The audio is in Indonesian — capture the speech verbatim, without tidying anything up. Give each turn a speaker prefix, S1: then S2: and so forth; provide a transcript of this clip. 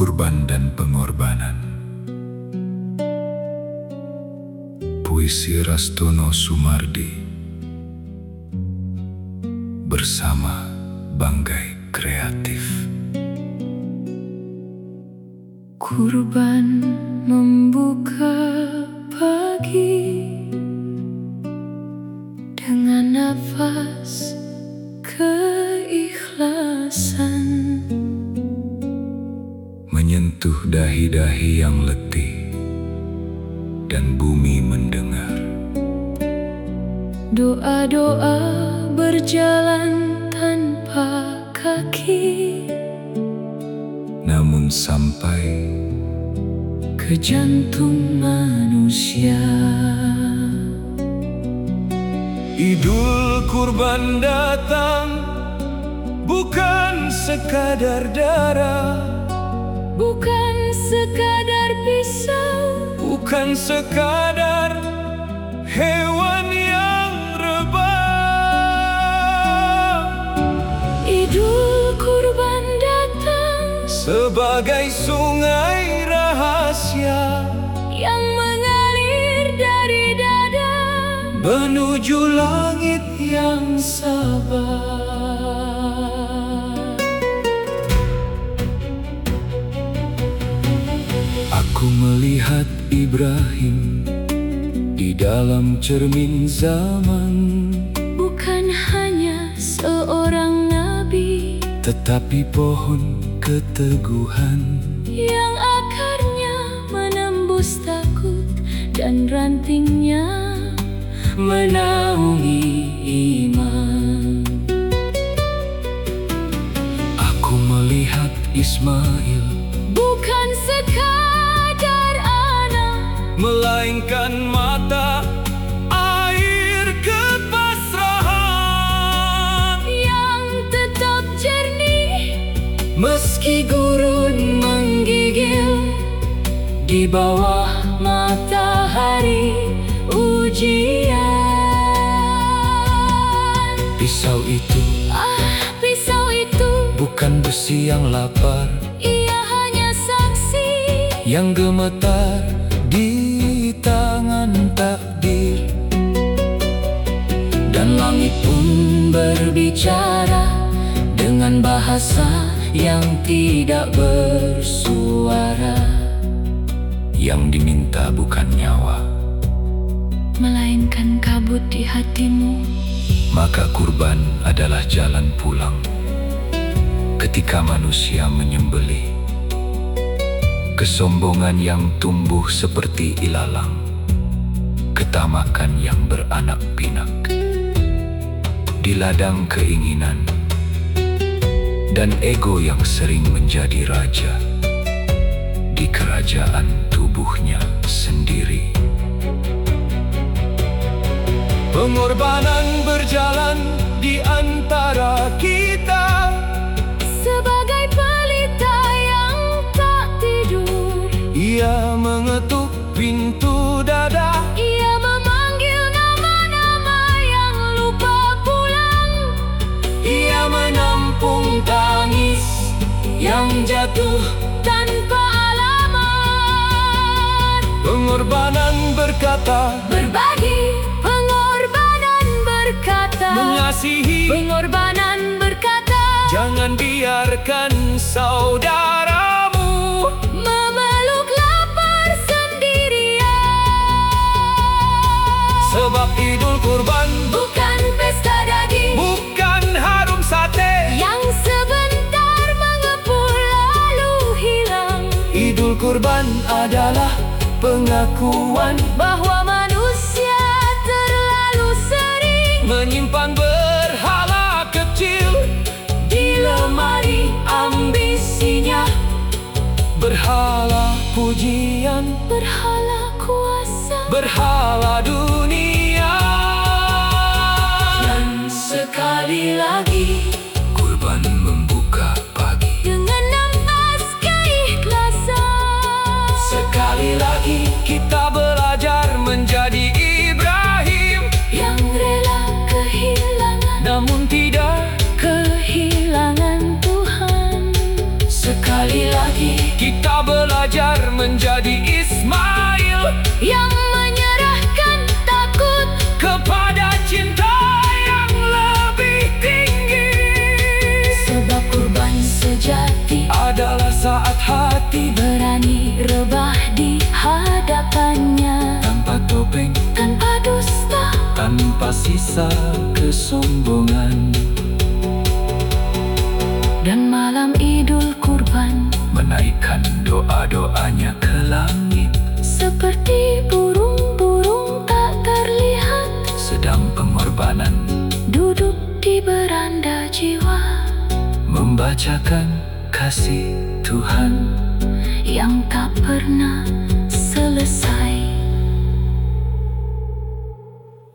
S1: Kurban dan Pengorbanan. Puisi Rastono Sumardi bersama Banggai Kreatif.
S2: Kurban membuka pagi dengan nafas keikhlasan,
S1: menyentuh dahi-dahi yang letih dan bumi mendengar.
S2: Doa-doa berjalan tanpa kaki,
S1: namun sampai
S2: ke jantung manusia.
S1: Idul Kurban datang, bukan sekadar darah,
S2: bukan sekadar pisau,
S1: bukan sekadar hewan yang rebah.
S2: Idul Kurban datang
S1: sebagai sungai rahasia
S2: yang mengalir dari dada
S1: menuju langit yang sabar. Aku melihat Ibrahim di dalam cermin zaman,
S2: bukan hanya seorang nabi,
S1: tetapi pohon keteguhan
S2: yang akarnya menembus takut dan rantingnya menaungi iman.
S1: Aku melihat Ismail,
S2: bukan sekadar anak,
S1: melainkan mata air kepasrahan
S2: yang tetap jernih
S1: meski
S2: gurun menggigil di bawah matahari ujian.
S1: Pisau itu,
S2: Ah, pisau itu
S1: bukan besi yang lapar,
S2: ia hanya saksi
S1: yang gemetar di tangan takdir.
S2: dan langit pun berbicara dengan bahasa yang tidak bersuara,
S1: Yang diminta bukan nyawa,
S2: melainkan kabut di hatimu.
S1: maka kurban adalah jalan pulang. Ketika manusia menyembelih, kesombongan yang tumbuh seperti ilalang, ketamakan yang beranak pinak di ladang keinginan, dan ego yang sering menjadi raja di kerajaan tubuhnya sendiri. Pengorbanan berjalan di antara kita,
S2: Sebagai pelita yang tak tidur,
S1: ia mengetuk pintu dada,
S2: ia memanggil nama-nama yang lupa pulang.
S1: ia menampung tangis yang jatuh
S2: Tanpa alamat,
S1: Pengorbanan berkata,
S2: berbagi. Pengorbanan berkata,
S1: mengasihi.
S2: Pengorbanan berkata,
S1: Jangan biarkan saudaramu
S2: memeluk lapar sendirian.
S1: sebab Idul Kurban
S2: Bukan pesta daging
S1: bukan harum sate.
S2: yang sebentar mengepul lalu hilang.
S1: Idul Kurban adalah pengakuan
S2: Bahwa manusia terlalu sering
S1: menyimpan berhala kecil
S2: di lemari ambisinya,
S1: berhala pujian,
S2: berhala kuasa.
S1: berhala dunia.
S2: Dan sekali lagi
S1: Kurban membuka pagi,
S2: dengan nafas keikhlasan,
S1: sekali lagi kita belajar menjadi Ibrahim
S2: yang rela kehilangan,
S1: namun tidak
S2: kehilangan Tuhan.
S1: sekali lagi kita
S2: Tapi berani rebah di hadapannya,
S1: Tanpa topeng,
S2: tanpa dusta,
S1: tanpa sisa kesombongan.
S2: dan malam Idul Kurban
S1: Menaikkan doa-doanya ke langit,
S2: seperti burung-burung tak terlihat,
S1: sedang pengorbanan
S2: duduk di beranda jiwa,
S1: membacakan kasih Tuhan
S2: yang tak pernah selesai.